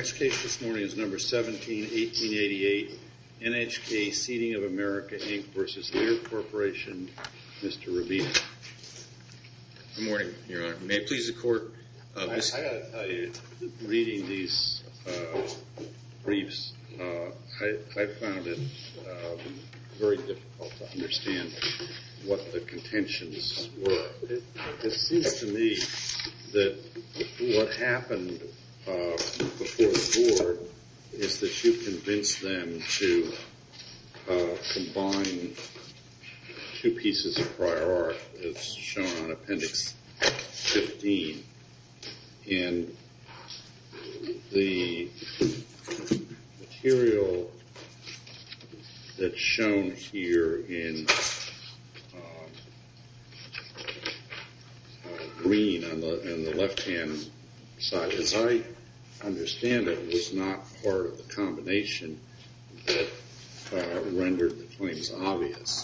Next case this morning is number 17-1888, NHK Seating of America, Inc. versus Lear Corporation. Mr. Rabina. Good morning, Your Honor. May it please the Court. I got to tell you, reading these briefs, I found it very difficult to understand what the contentions were. It seems to me that what happened before the board is that you convinced them to combine two pieces of prior art as shown on Appendix 15, and the material that's shown here in green on the left-hand side, as I understand it, was not part of the combination that rendered the claims obvious,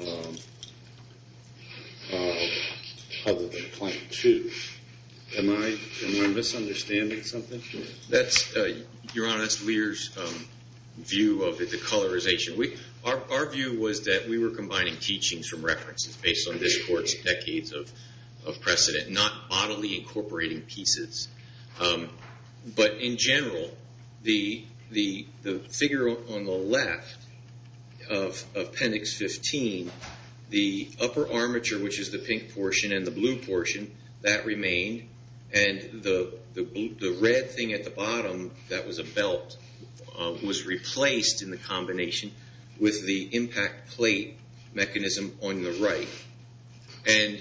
other than Claim 2. Am I misunderstanding something? That's, Your Honor, that's Lear's view of it, the colorization. Our view was that we were combining teachings from references based on this Court's decades of precedent, not bodily incorporating pieces. But in general, the figure on the left of Appendix 15, the upper armature, which is the pink portion, and the blue portion, that remained, and the red thing at the bottom, that was a belt, was replaced in the combination with the impact plate mechanism on the right. And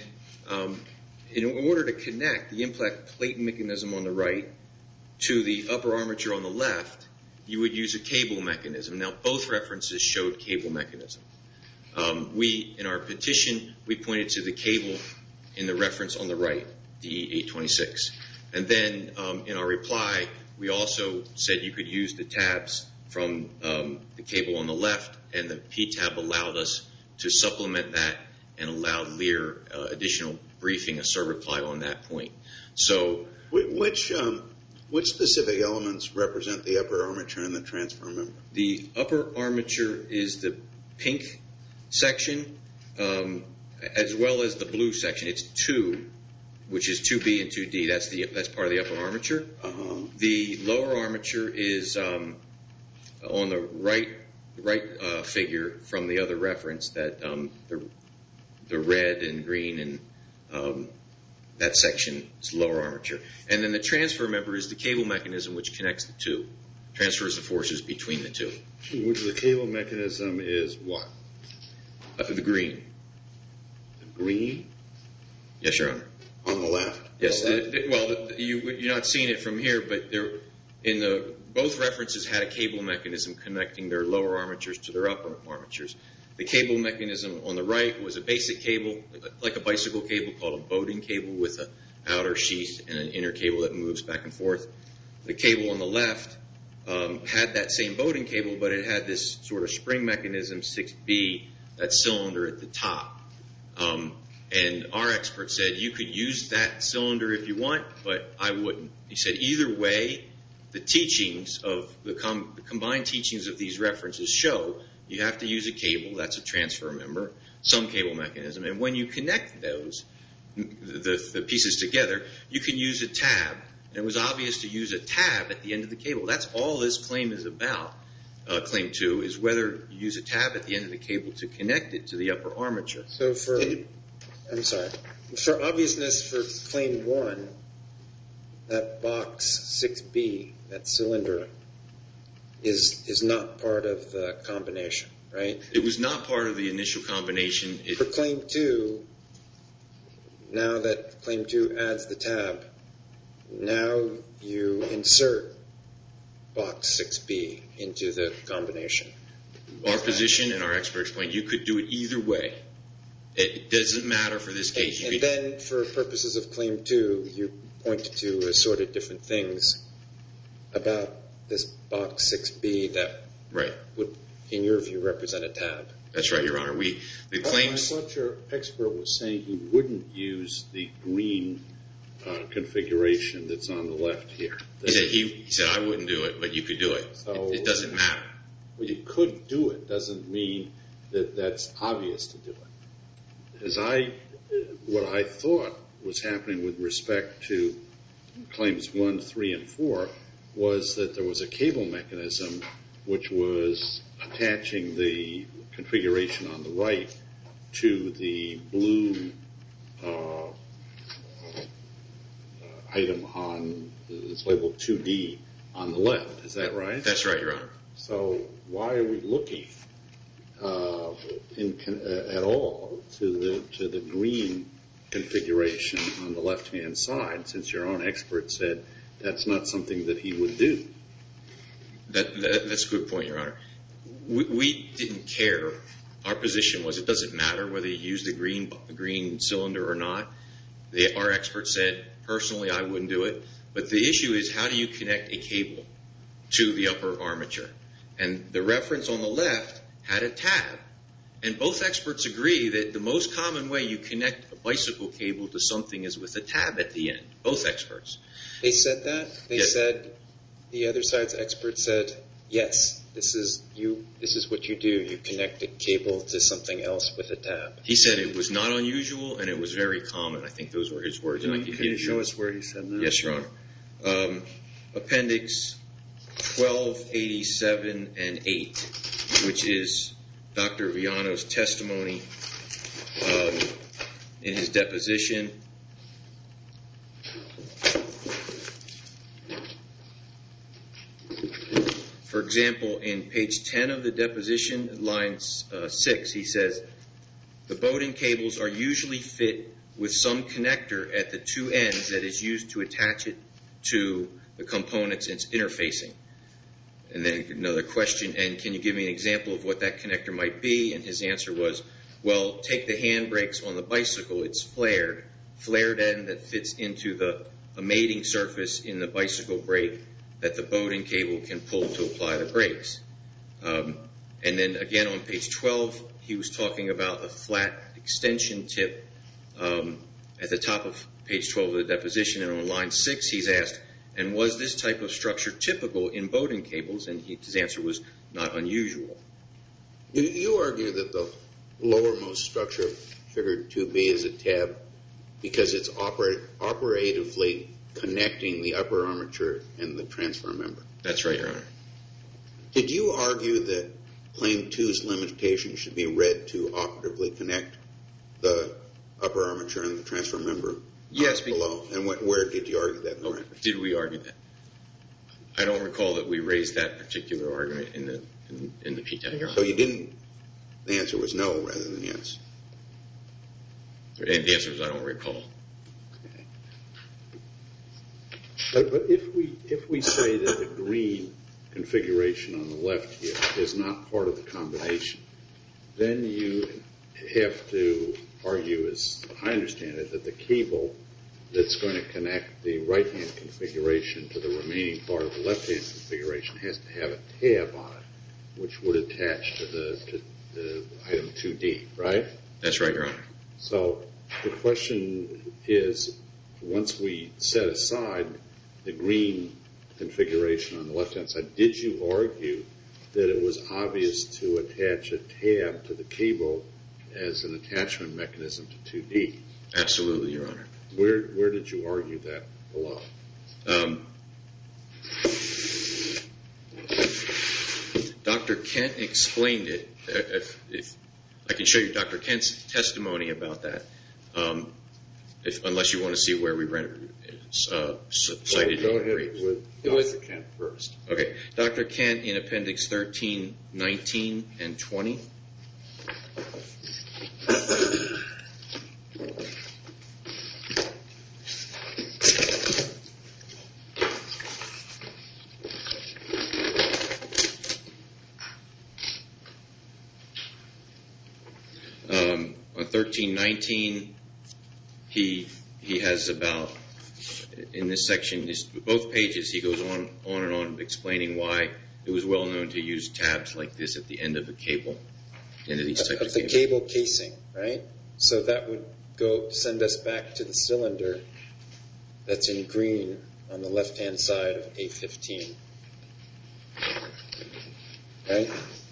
in order to connect the impact plate mechanism on the right to the upper armature on the left, you would use a cable mechanism. Now, both references showed cable mechanism. In our petition, we pointed to the cable in the reference on the right, the 826. And then in our reply, we also said you could use the tabs from the cable on the left, and the P-tab allowed us to supplement that and allowed Lear additional briefing, a reply on that point. So, which specific elements represent the upper armature and the transfer member? The upper armature is the pink section, as well as the blue section. It's 2, which is 2B and 2D. That's part of the upper armature. The lower armature is on the right figure from the other reference, that the red and green and that section is lower armature. And then the transfer member is the cable mechanism which connects the two, transfers the forces between the two. Which the cable mechanism is what? The green. The green? Yes, Your Honor. On the left? Yes. You're not seeing it from here, but both references had a cable mechanism connecting their lower armatures to their upper armatures. The cable mechanism on the right was a basic cable, like a bicycle cable, called a boating cable, with an outer sheath and an inner cable that moves back and forth. The cable on the left had that same boating cable, but it had this sort of spring mechanism, 6B, that cylinder at the top. And our expert said you could use that cylinder if you want, but I wouldn't. He said either way, the teachings of the combined teachings of these references show you have to use a cable, that's a transfer member, some cable mechanism, and when you connect those, the pieces together, you can use a tab. And it was obvious to use a tab at the end of the cable. That's all this claim is about, Claim 2, is whether you use a tab at the end of the cable to connect it to the upper armature. So for obviousness for Claim 1, that box 6B, that cylinder, is not part of the combination, right? It was not part of the initial combination. For Claim 2, now that Claim 2 adds the tab, now you insert box 6B into the combination. Our position and our expert explained you could do it either way. It doesn't matter for this case. And then for purposes of Claim 2, you pointed to assorted different things about this box 6B that would, in your view, represent a tab. That's right, Your Honor. I thought your expert was saying he wouldn't use the green configuration that's on the left here. He said, I wouldn't do it, but you could do it. So, it doesn't matter. Well, you could do it. Doesn't mean that that's obvious to do it. What I thought was happening with respect to claims 1, 3, and 4 was that there was a cable mechanism which was attaching the configuration on the right to the blue item it's labeled 2D on the left. Is that right? That's right, Your Honor. So why are we looking at all to the green configuration on the left-hand side, since your own expert said that's not something that he would do? That's a good point, Your Honor. We didn't care. Our position was it doesn't matter whether you use the green cylinder or not. Our expert said, personally, I wouldn't do it. But the issue is, how do you connect a cable to the upper armature? And the reference on the left had a tab. And both experts agree that the most common way you connect a bicycle cable to something is with a tab at the end. Both experts. They said that? They Yes. said, the other side's expert said, yes, this is what you do. You connect a cable to something else with a tab. He said it was not unusual and it was very common. I think those were his words. Can you show us where he said that? Yes, Your Honor. Appendix 1287 and 8, which is Dr. Viano's testimony in his deposition. For example, in page 10 of the deposition, line 6, he says, the Bowden cables are usually fit with some connector at the two ends that is used to attach it to the components it's interfacing. And then another question, and can you give me an example of what that connector might be? And his answer was, well, take the handbrakes on the bicycle. It's flared end that fits into a mating surface in the bicycle brake that the Bowden cable can pull to apply the brakes. And then again on page 12, he was talking about a flat extension tip at the top of page 12 of the deposition. And on line 6, he's asked, and was this type of structure typical in Bowden cables? And his answer was not unusual. You argue that the lowermost structure, figure 2B, is a tab because it's operatively connecting the upper armature and the transfer member. That's right, Your Honor. Did you argue that Claim 2's limitation should be read to operatively connect the upper armature and the transfer member? Yes. Below. And where did you argue that in the record? Did we argue that? I don't recall that we raised that particular argument in the PTAB, Your Honor. So you didn't. The answer was no rather than yes. And the answer is I don't recall. But if we say that the green configuration on the left here is not part of the combination, then you have to argue, as I understand it, that the cable that's going to connect the right-hand configuration to the remaining part of the left-hand configuration has to have a tab on it, which would attach to the item 2D, right? That's right, Your Honor. So the question is, once we set aside the green configuration on the left-hand side, did you argue that it was obvious to attach a tab to the cable as an attachment mechanism to 2D? Absolutely, Your Honor. Where did you argue that below? Dr. Kent explained it. If I can show you Dr. Kent's testimony about that, unless you want to see where we cited it. Go ahead with Dr. Kent first. Okay. Dr. Kent in Appendix 13, 19, and 20. On 1319, he has about, in this section, both pages, he goes on and on explaining why it was well known to use tabs like this at the end of the cable, into these types of the cables. cable casing, right? So that would send us back to the cylinder that's in green on the left-hand side of A15. Right?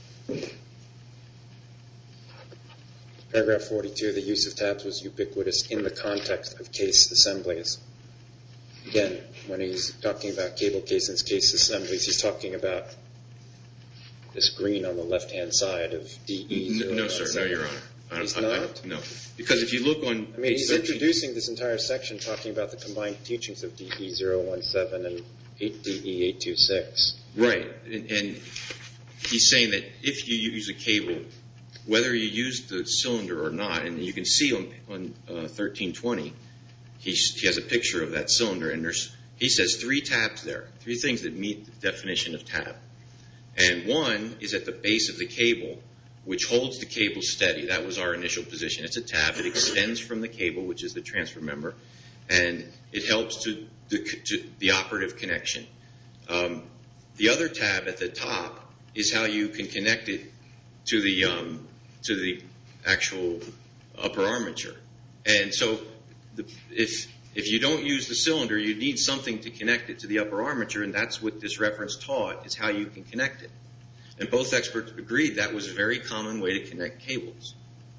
Paragraph 42, the use of tabs was ubiquitous in the context of case assemblies. Again, when he's talking about cable casings, case assemblies, he's talking about this green on the left-hand side of DE017. No, sir. No, Your Honor. He's not? No. Because if you look on... I mean, he's introducing this entire section talking about the combined teachings of DE017 and DE826. Right. And he's saying that if you use a cable, whether you use the cylinder or not, and you can see on 1320, he has a picture of that cylinder, and he says 3 tabs there, 3 things that meet the definition of tab. And one is at the base of the cable, which holds the cable steady. That was our initial position. It's a tab. It extends from the cable, which is the transfer member, and it helps to the operative connection. The other tab at the top is how you can connect it to the actual upper armature. And so if you don't use the cylinder, you need something to connect it to the upper armature, and that's what this reference taught, is how you can connect it. And both experts agreed that was a very common way to connect cables.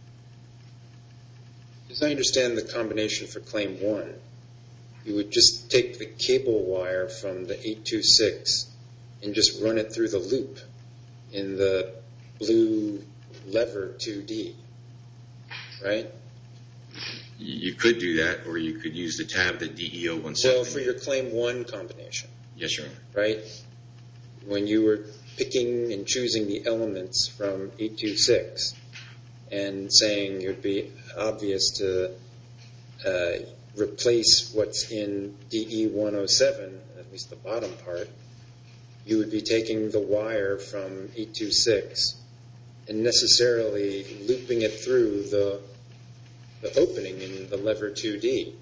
As I understand the combination for Claim 1, you would just take the cable wire from the 826 and just run it through the loop in the blue lever 2D, right? You could do that, or you could use the tab that DE017. Well, for your Claim 1 combination. Yes, Your Honor. Right? When you were picking and choosing the elements from 826 and saying it would be obvious to replace what's in DE107, at least the bottom part, you would be taking the wire from 826 and necessarily looping it through the opening in the lever 2D.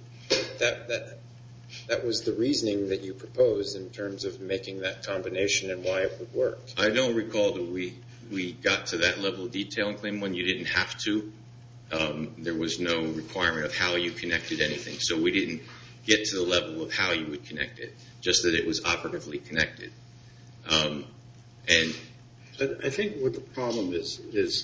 That was the reasoning that you proposed in terms of making that combination and why it would work. I don't recall that we got to that level of detail in Claim 1. You didn't have to. There was no requirement of how you connected anything. So we didn't get to the level of how you would connect it, just that it was operatively connected. And I think what the problem is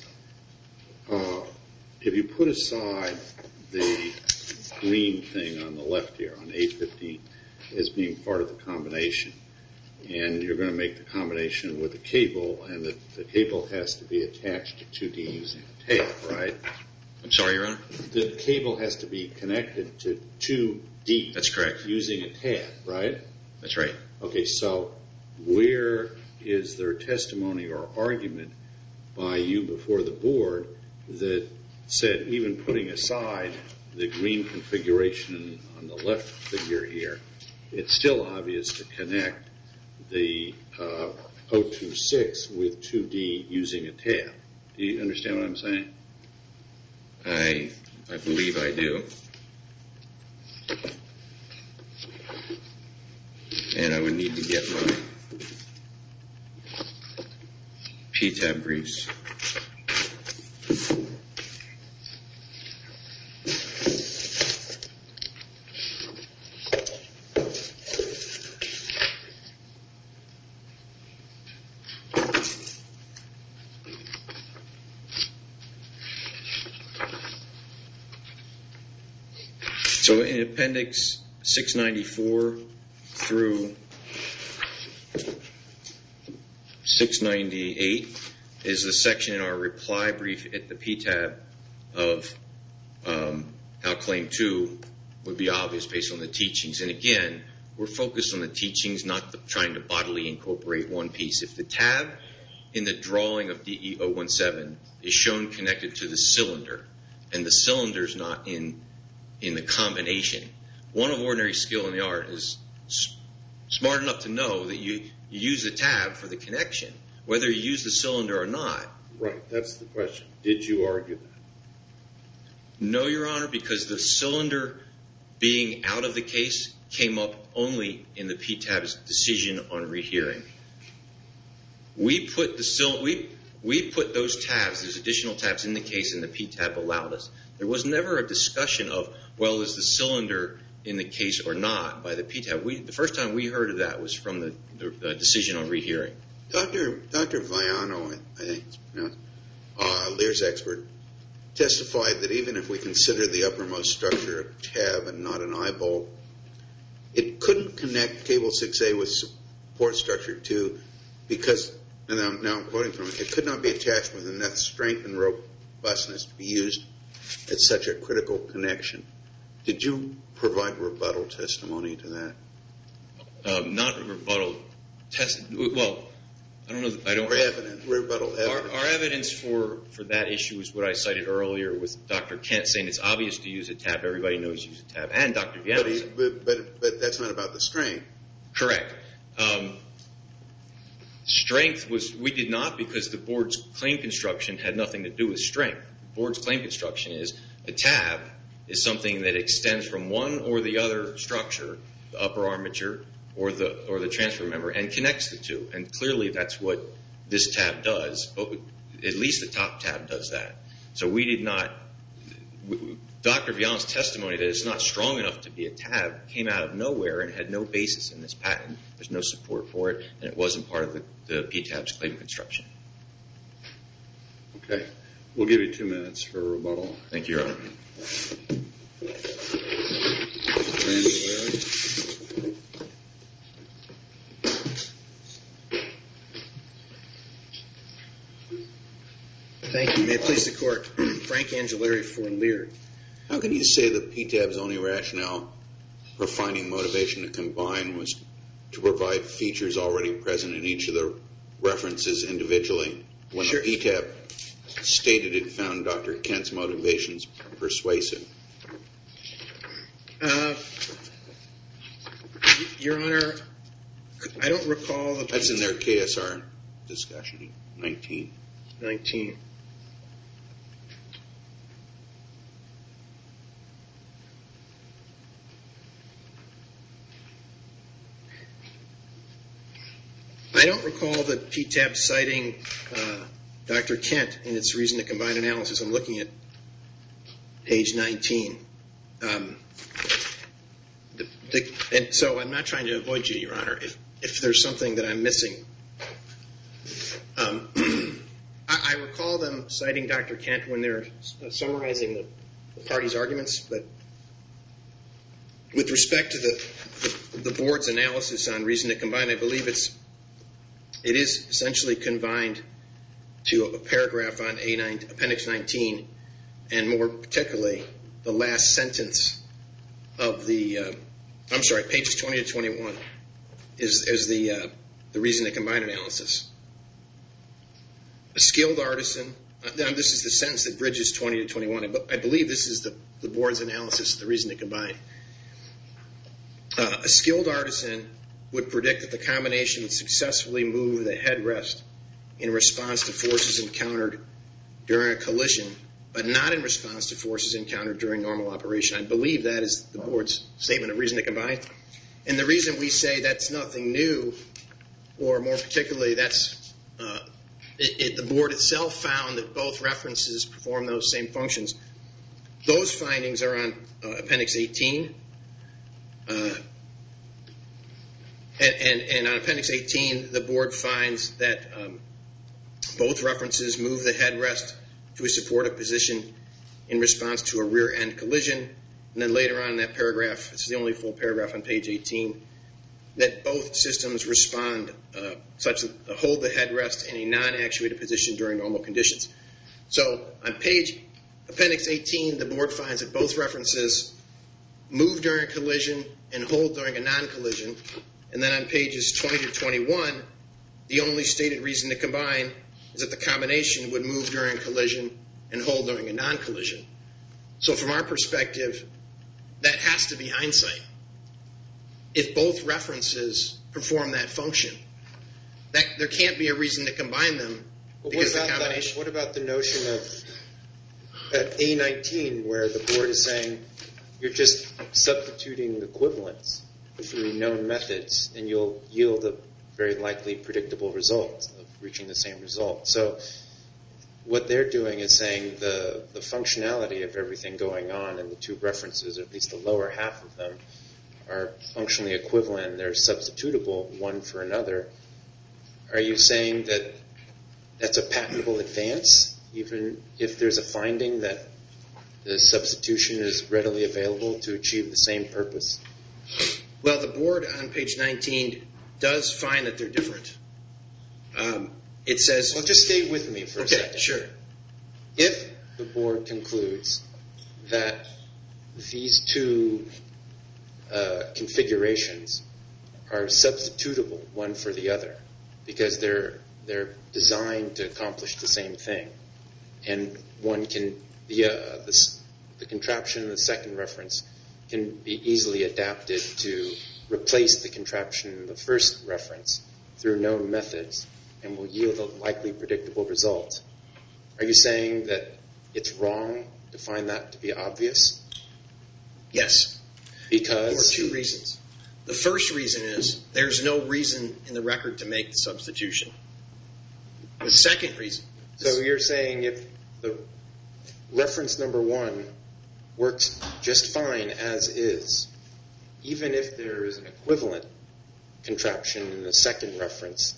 if you put aside the green thing on the left here, on 815, as being part of the combination, and you're going to make the combination with a cable, and the cable has to be attached to 2D using a tape, right? I'm sorry, Your Honor? The cable has to be connected to 2D. That's correct. Using a tab, right? That's right. Okay, so where is there testimony or argument by you before the board that said, even putting aside the green configuration on the left figure here, it's still obvious to connect the 026 with 2D using a tab? Do you understand what I'm saying? I believe I do. And I would need to get my PTAB briefs. So in Appendix 694 through 698 is the section in our reply brief at the PTAB of how Claim 2 would be obvious based on the teachings. And again, we're focused on the teachings, not trying to bodily incorporate one piece. If the tab in the drawing of DE017 is shown connected to the cylinder, and the cylinder's not in the combination, one of ordinary skill in the art is smart enough to know that you use the tab for the connection, whether you use the cylinder or not. Right, that's the question. Did you argue that? No, Your Honor, because the cylinder being out of the case came up only in the PTAB's decision on rehearing. We put those tabs, those additional tabs in the case, and the PTAB allowed us. There was never a discussion of, well, is the cylinder in the case or not by the PTAB. The first time we heard of that was from the decision on rehearing. Dr. Viano, I think it's pronounced, Lear's expert, testified that even if we consider the uppermost structure a tab and not an eyeball, it couldn't connect cable 6A with support structure 2 because, and now I'm quoting from it could not be attached with enough strength and robustness to be used at such a critical connection. Did you provide rebuttal testimony to that? Not rebuttal well, I don't know. I don't. Rebuttal evidence. Our evidence for that issue is what I cited earlier with Dr. Kent saying it's obvious to use a tab. Everybody knows use a tab. And Dr. Viano. But that's not about the strength. Correct. Strength we did not because the board's claim construction had nothing to do with strength. The board's claim construction is a tab is something that extends from one or the other structure, the upper armature or the transfer member, and connects the two. And clearly that's what this tab does. But at least the top tab does that. So we did not. Dr. Viano's testimony that it's not strong enough to be a tab came out of nowhere and had no basis in this patent. There's no support for it, and it wasn't part of the PTAB's claim construction. Okay. We'll give you 2 minutes for rebuttal. Thank you, Your Honor. Thank you. May it please the Court. Frank Angelari for Lear. How can you say that PTAB's only rationale for finding motivation to combine was to provide features already present in each of the references individually when Sure. the PTAB stated it found Dr. Kent's motivations persuasive? Your Honor, I don't recall the... That's in their KSR discussion, 19. 19. I don't recall the PTAB citing Dr. Kent in its reason to combine analysis. I'm looking at page 19. And so I'm not trying to avoid you, Your Honor, if there's something that I'm missing. I recall them citing Dr. Kent when they're summarizing the parties' arguments, but with respect to the board's analysis on reason to combine, I believe it is essentially confined to a paragraph on Appendix 19, and more particularly the last sentence of pages 20 to 21 is the reason to combine analysis. A skilled artisan, this is the sentence that bridges 20 to 21, but I believe this is the board's analysis of the reason to combine. A skilled artisan would predict that the combination would successfully move the headrest in response to forces encountered during a collision, but not in response to forces encountered during normal operation. I believe that is the board's statement of reason to combine. And the reason we say that's nothing new, or more particularly, the board itself found that both references perform those same functions. Those findings are on Appendix 18. And on Appendix 18, the board finds that both references move the headrest to a supportive position in response to a rear-end collision. And then later on in that paragraph, it's the only full paragraph on page 18, that both systems respond such that hold the headrest in a non-actuated position during normal conditions. So on Appendix 18, the board finds that both references move during a collision and hold during a non-collision. And then on pages 20 to 21, the only stated reason to combine is that the combination would move during a collision and hold during a non-collision. So from our perspective, that has to be hindsight. If both references perform that function, there can't be a reason to combine them because the combination... What about the notion of at A19 where the board is saying you're just substituting equivalents through known methods and you'll yield a very likely predictable result of reaching the same result. So what they're doing is saying the functionality of everything going on in the two references, or at least the lower half of them, are functionally equivalent. They're substitutable one for another. Are you saying that that's a patentable advance, even if there's a finding that the substitution is readily available to achieve the same purpose? Well, the board on page 19 does find that they're different. It says... Well, just stay with me for a second. Okay, sure. If the board concludes that these two configurations are substitutable one for the other because they're designed to accomplish the same thing, and one can the contraption in the second reference can be easily adapted to replace the contraption in the first reference through known methods and will yield a likely predictable result. Are you saying that it's wrong to find that to be obvious? Yes. Because? For two reasons. The first reason is there's no reason in the record to make the substitution. The second reason... So you're saying if the reference number one works just fine as is, even if there is an equivalent contraption in the second reference,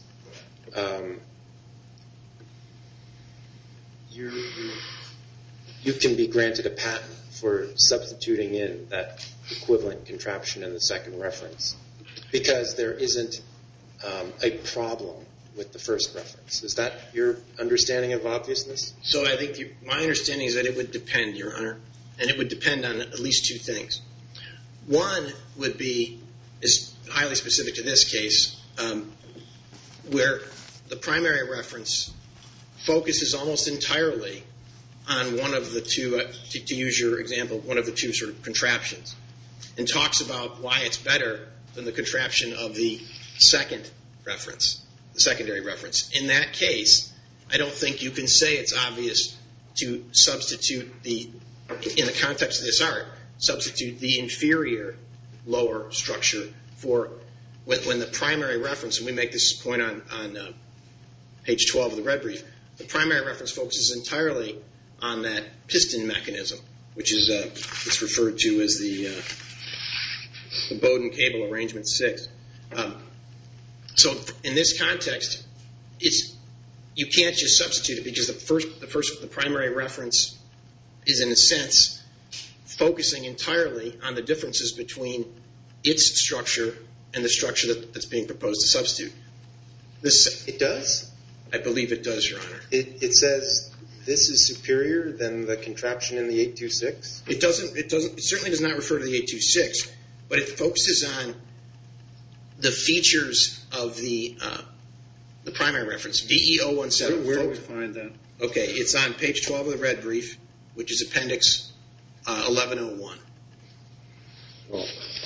you can be granted a patent for substituting in that equivalent contraption in the second reference because there isn't a problem with the first reference. Is that your understanding of obviousness? So I think my understanding is that it would depend, Your Honor, and it would depend on at least two things. One would be, is highly specific to this case, where the primary reference focuses almost entirely on one of the two, to use your example, one of the two sort of contraptions, and talks about why it's better than the contraption of the second reference, the secondary reference. In that case, I don't think you can say it's obvious to substitute in the context of this art, substitute the inferior lower structure for when the primary reference, and we make this point on page 12 of the red brief, the primary reference focuses entirely on that piston mechanism, which is it's referred to as the Bowden cable arrangement 6. So in this context, you can't just substitute it because the primary reference is in a sense focusing entirely on the differences between its structure and the structure that's being proposed to substitute. It does? I believe it does, Your Honor. It says this is superior than the contraption in the 826? It doesn't. It certainly does not refer to the 826, but it focuses on the features of the primary reference, DE017. Where do we find that? Okay, it's on page 12 of the red brief, which is appendix 1101. Well,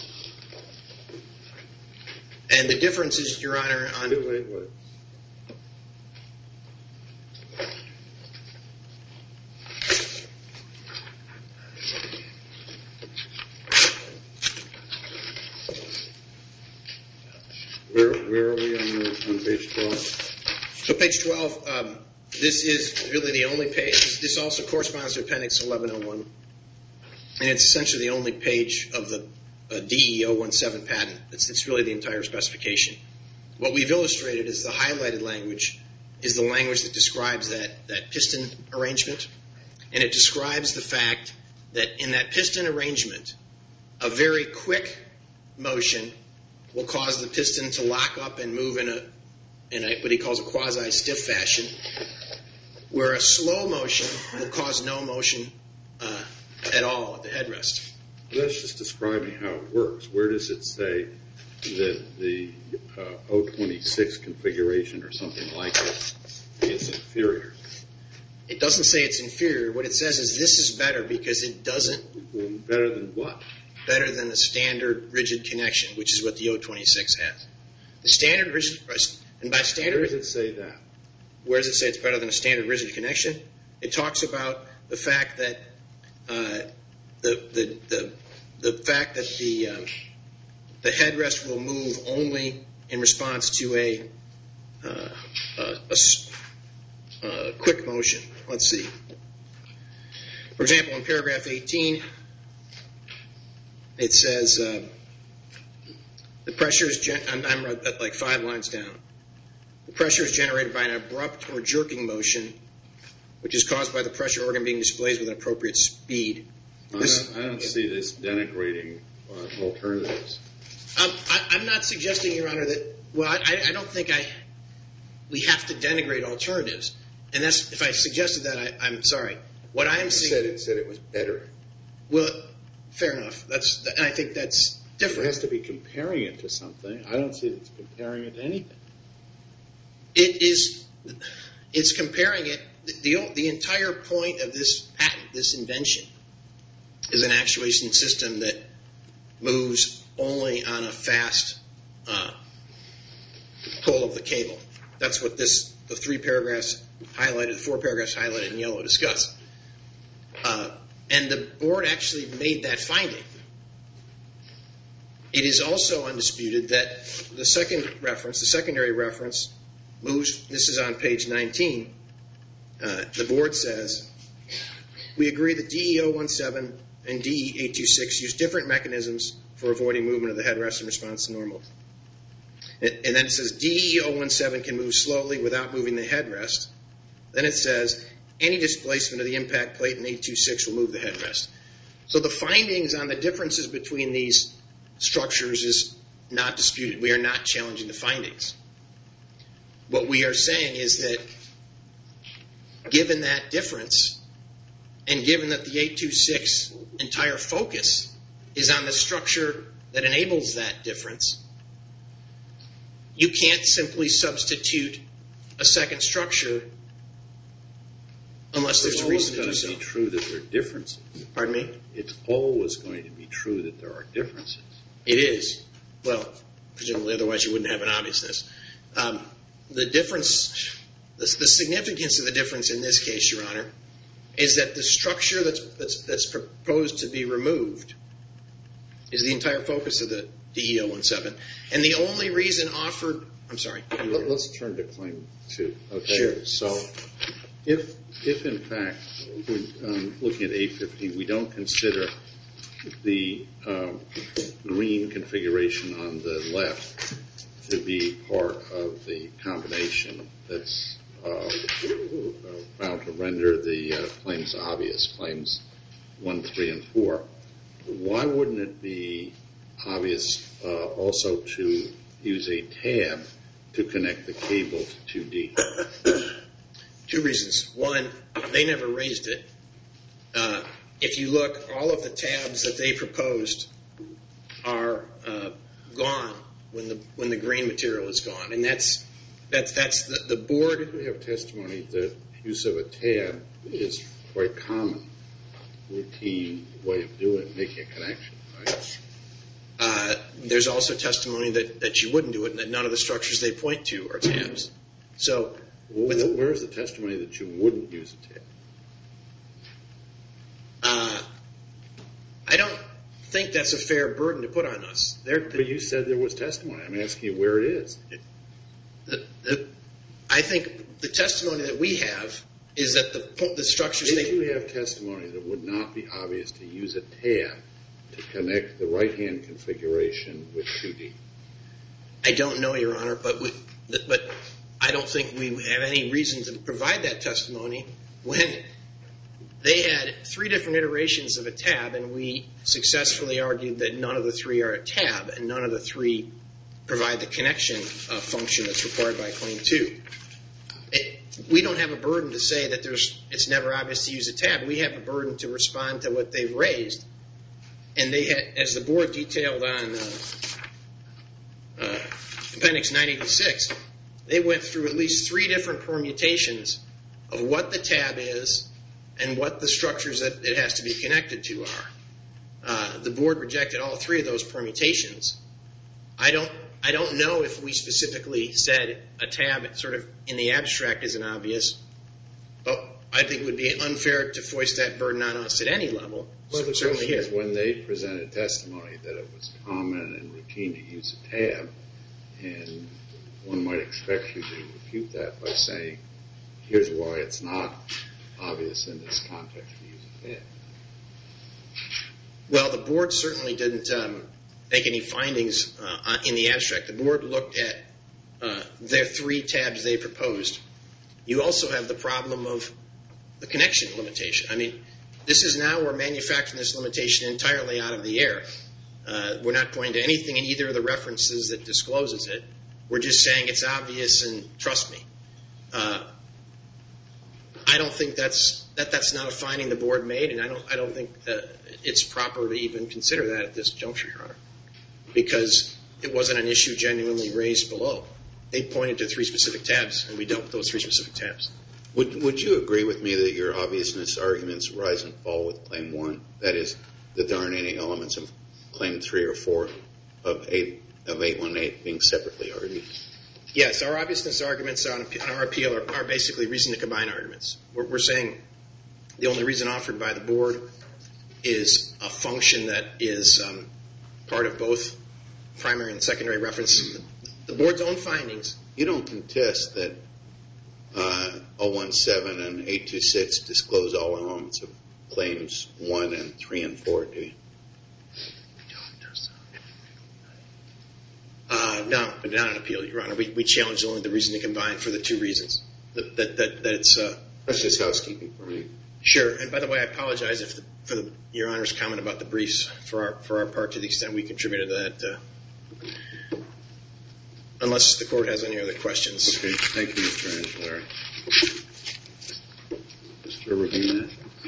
and the difference is, Your Honor, on... Wait. Where are we on page 12? So page 12, this is really the only page. This also corresponds to appendix 1101. And it's essentially the only page of the DE017 patent. It's really the entire specification. What we've illustrated is the highlighted language is the language that describes that piston arrangement. And it describes the fact that in that piston arrangement, a very quick motion will cause the piston to lock up and move in what he calls a quasi-stiff fashion, where a slow motion will cause no motion at all at the headrest. That's just describing how it works. Where does it say that the 026 configuration or something like it is inferior? It doesn't say it's inferior. What it says is this is better because it doesn't... Better than what? Better than the standard rigid connection, which is what the 026 has. The standard rigid... And by standard... Where does it say that? Where does it say it's better than a standard rigid connection? It talks about the fact that the headrest will move only in response to quick motion. Let's see. For example, in paragraph 18, it says the pressure is, I'm at like 5 lines down. The pressure is generated by an abrupt or jerking motion, which is caused by the pressure organ being displaced with an appropriate speed. I don't see this denigrating alternatives. I'm not suggesting, Your Honor, that, well, I don't think we have to denigrate alternatives. And that's, if I suggested that, I'm sorry. What I am saying. It said it was better. Well, fair enough. And I think that's different. It has to be comparing it to something. I don't see it's comparing it to anything. It's comparing it. The entire point of this patent, this invention, is an actuation system that moves only on a fast pull of the cable. That's what the 4 paragraphs highlighted in yellow discuss. And the board actually made that finding. It is also undisputed that the secondary reference, moves, this is on page 19, the board says, we agree that DE017 and DE826 use different mechanisms for avoiding movement of the headrest in response to normal. And then it says DE017 can move slowly without moving the headrest. Then it says any displacement of the impact plate in 826 will move the headrest. So the findings on the differences between these structures is not disputed. We are not challenging the findings. What we are saying is that given that difference, and given that the 826 entire focus is on the structure that enables that difference, you can't simply substitute a second structure unless there's a reason to do so. It's always going to be true that there are differences. Pardon me? It's always going to be true that there are differences. It is. Well, presumably, otherwise you wouldn't have an obviousness. The difference, the significance of the difference in this case, Your Honor, is that the structure that's proposed to be removed is the entire focus of the DE017. And the only reason offered, I'm sorry. Let's turn to Claim 2. Okay? Sure. So if in fact, looking at 815, we don't consider the green configuration on the left to be part of the combination that's found to render the claims obvious, claims 1, 3, and 4, why wouldn't it be obvious also to use a tab to connect the cable to 2D? 2 reasons. One, they never raised it. If you look, all of the tabs that they proposed are gone when the green material is gone, and that's the board. We have testimony that use of a tab is quite common, routine way of making a connection, right? There's also testimony that you wouldn't do it, and that none of the structures they point to are tabs. So, where's the testimony that you wouldn't use a tab? I don't think that's a fair burden to put on us. But you said there was testimony. I'm asking you where it is. I think the testimony that we have is that the structures. If you have testimony that would not be obvious to use a tab to connect the right-hand configuration with 2D. I don't know, Your Honor, but I don't think we have any reason to provide that testimony when they had 3 different iterations of a tab, and we successfully argued that none of the 3 are a tab, and none of the 3 provide the connection function that's required by Claim 2. We don't have a burden to say that it's never obvious to use a tab. We have a burden to respond to what they've raised. And they had, as the board detailed on Appendix 986, they went through at least 3 different permutations of what the tab is and what the structures that it has to be connected to are. The board rejected all 3 of those permutations. I don't know if we specifically said a tab sort of in the abstract isn't obvious, but I think it would be unfair to foist that burden on us at any level. Well, the question is when they presented testimony that it was common and routine to use a tab, and one might expect you to refute that by saying here's why it's not obvious in this context for using it. Well, the board certainly didn't make any findings in the abstract. The board looked at their 3 tabs they proposed. You also have the problem of the connection limitation. I mean, this is now we're manufacturing this limitation entirely out of the air. We're not pointing to anything in either of the references that discloses it. We're just saying it's obvious and trust me. I don't think that's not a finding the board made, and I don't think it's proper to even consider that at this juncture, Your Honor, because it wasn't an issue genuinely raised below. They pointed to 3 specific tabs, and we dealt with those 3 specific tabs. Would you agree with me that your obviousness arguments rise and fall with Claim 1? That is, that there aren't any elements of Claim 3 or 4 of 818 being separately argued? Yes, our obviousness arguments on our appeal are basically reason to combine arguments. We're saying the only reason offered by the board is a function that is part of both primary and secondary reference. The board's own findings. You don't contest that 017 and 826 disclose all elements of Claims 1 and 3 and 4, do you? No, but not an appeal, Your Honor. We challenge only the reason to combine for the 2 reasons. That it's... That's just housekeeping for me. Sure. And by the way, I apologize for Your Honor's comment about the briefs for our part to the extent we contributed to that. Unless the court has any other questions. Okay. Thank you, Mr. Angelari. Mr. Rabina?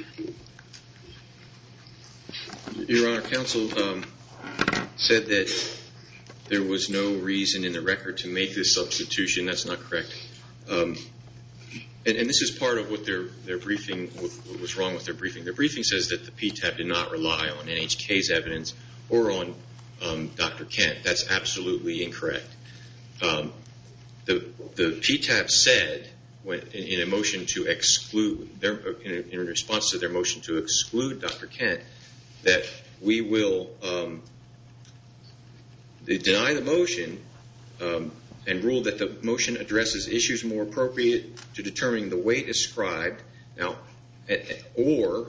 Your Honor, counsel said that there was no reason in the record to make this substitution. That's not correct. And this is part of what their briefing, what was wrong with their briefing. Their briefing says that the PTAB did not rely on NHK's evidence or on Dr. Kent. That's absolutely incorrect. The PTAB said in a motion to exclude, in response to their motion to exclude Dr. Kent, that we will deny the motion and rule that the motion addresses issues more appropriate to determining the weight ascribed, now, or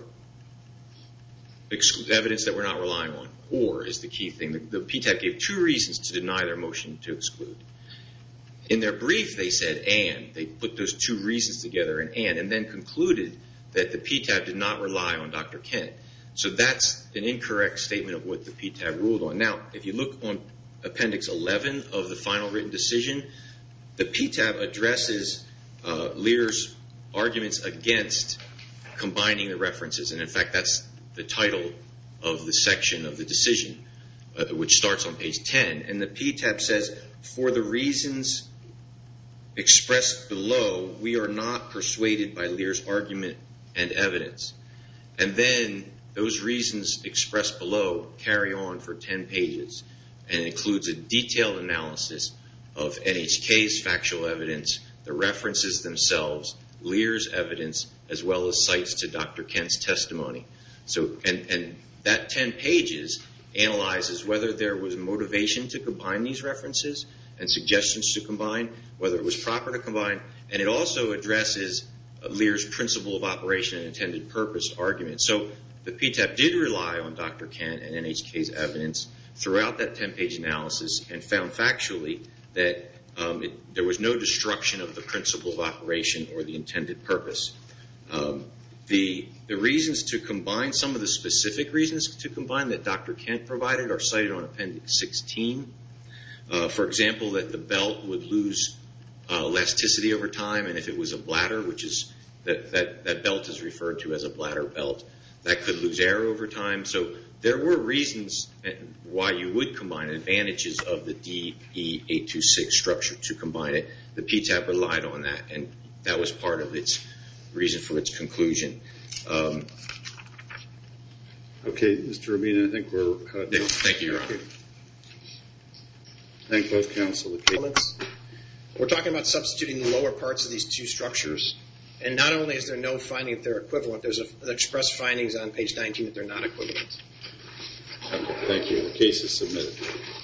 evidence that we're not relying on. Or is the key thing. The PTAB gave 2 reasons to deny their motion to exclude. In their brief, they said and. They put those 2 reasons together and then concluded that the PTAB did not rely on Dr. Kent. So that's an incorrect statement of what the PTAB ruled on. Now, if you look on Appendix 11 of the final written decision, the PTAB addresses Lear's arguments against combining the references. And, in fact, that's the title of the section of the decision, which starts on page 10. And the PTAB says, for the reasons expressed below, we are not persuaded by Lear's argument and evidence. And then those reasons expressed below carry on for 10 pages and includes a detailed analysis of NHK's factual evidence, the references themselves, Lear's evidence, as well as cites to Dr. Kent's testimony. So, and that 10 pages analyzes whether there was motivation to combine these references and suggestions to combine, whether it was proper to combine, and it also addresses Lear's principle of operation and intended purpose argument. So the PTAB did rely on Dr. Kent and NHK's evidence throughout that 10-page analysis and found factually that there was no destruction of the principle of operation or the intended purpose. The reasons to combine, some of the specific reasons to combine that Dr. Kent provided are cited on Appendix 16. For example, that the belt would lose elasticity over time, and if it was a bladder, which is that belt is referred to as a bladder belt, that could lose air over time. So there were reasons why you would combine advantages of the DE826 structure to combine it. The PTAB relied on that, and that was part of its reason for its conclusion. Okay, Mr. Rabin, I think we're done. Thank you, Your Honor. Thank both counsel. We're talking about substituting the lower parts of these 2 structures. And not only is there no finding that they're equivalent, there's express findings on page 19 that they're not equivalent. Okay, thank you. The case is submitted.